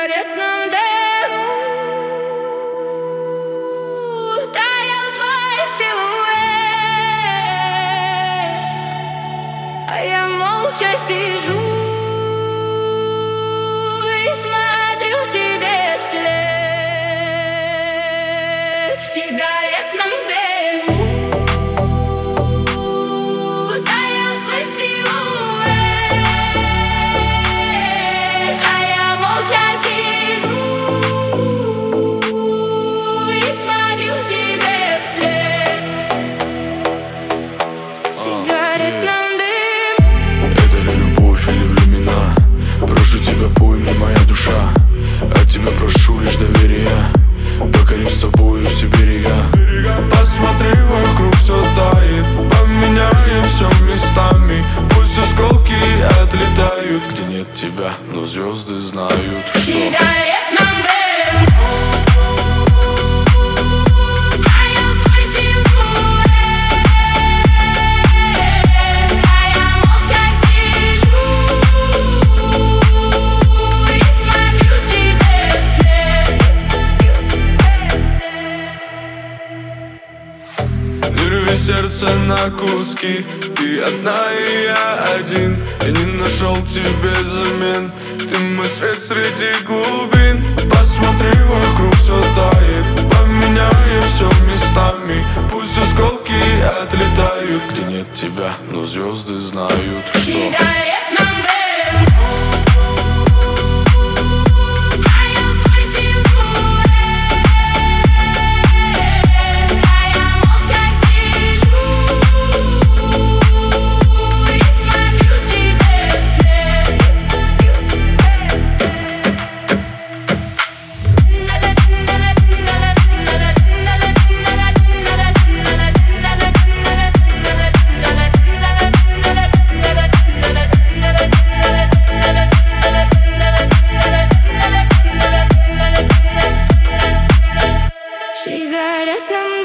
сигаретном дыму таял твой силуэт, а я молча сижу и смотрю тебе вслед. В сигаретном дыму таял твой силуэт, а я молча сижу и смотрю тебе вслед. В сигаретном дыму. Это ли любовь или времена? Прошу тебя, пойми, моя душа. От тебя прошу лишь доверия. Покорим с тобою все берега. Посмотри, вокруг все тает. Поменяем все местами. Пусть осколки отлетают. Где нет тебя, но звезды знают, В что сигаретном дыму таял твой силуэт, а я молча сижу и смотрю тебе вслед. не рви сердце на куски. Ты одна и я один. Я не нашел тебе замен. Ты мой свет среди глубин. Посмотри, вокруг все тает. Поменяем все местами. Пусть осколки отлетают. Где нет тебя, но звезды знают, В что сигаретном дыму таял твой силуэт, а я молча сижу и смотрю тебе вслед. В сигаретном